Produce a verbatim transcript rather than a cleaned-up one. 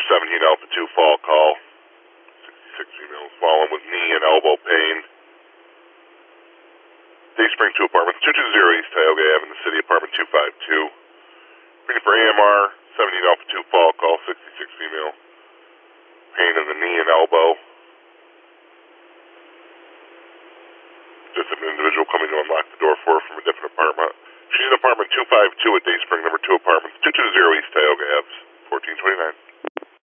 seventeen Alpha two fall call. sixty-six females fallen with knee and elbow pain. Dayspring two Apartments, two two zero East Tioga Avenue, City Apartment two five two. Reading for A M R, seventeen Alpha two fall call, sixty-six female. Pain in the knee and elbow. Just an individual coming to unlock the door for her from a different apartment. She's in apartment two five two at Dayspring, number two Apartments, two two zero East Tioga Ave, fourteen twenty-nine.